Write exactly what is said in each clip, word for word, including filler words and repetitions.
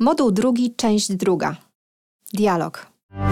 Moduł drugi, część druga. Dialog.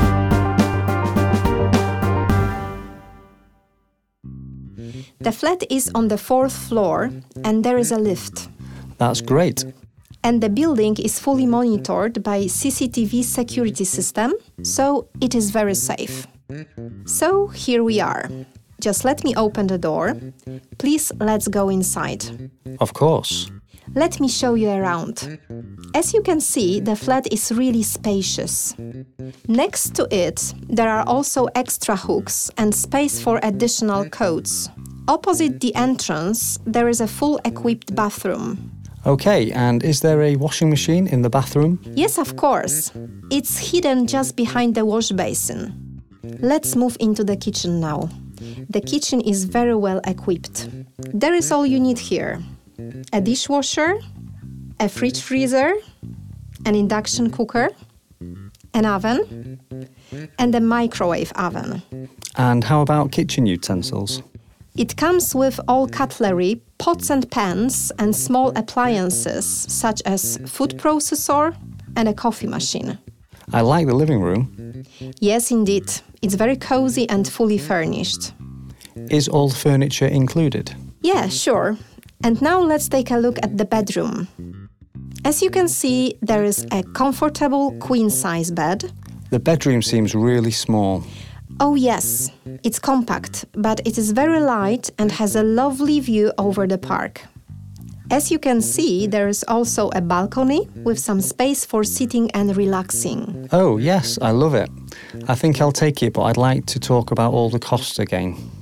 The flat is on the fourth floor and there is a lift. That's great. And the building is fully monitored by C C T V security system, so it is very safe. So here we are. Just let me open the door. Please, let's go inside. Of course. Let me show you around. As you can see, the flat is really spacious. Next to it, there are also extra hooks and space for additional coats. Opposite the entrance, there is a full equipped bathroom. Okay, and is there a washing machine in the bathroom? Yes, of course. It's hidden just behind the wash basin. Let's move into the kitchen now. The kitchen is very well equipped. There is all you need here. A dishwasher, a fridge freezer, an induction cooker, an oven, and a microwave oven. And how about kitchen utensils? It comes with all cutlery, pots and pans, and small appliances such as food processor and a coffee machine. I like the living room. Yes, indeed. It's very cozy and fully furnished. Is all the furniture included? Yeah, sure. And now let's take a look at the bedroom. As you can see, there is a comfortable queen-size bed. The bedroom seems really small. Oh yes, it's compact, but it is very light and has a lovely view over the park. As you can see, there is also a balcony with some space for sitting and relaxing. Oh yes, I love it. I think I'll take it, but I'd like to talk about all the costs again.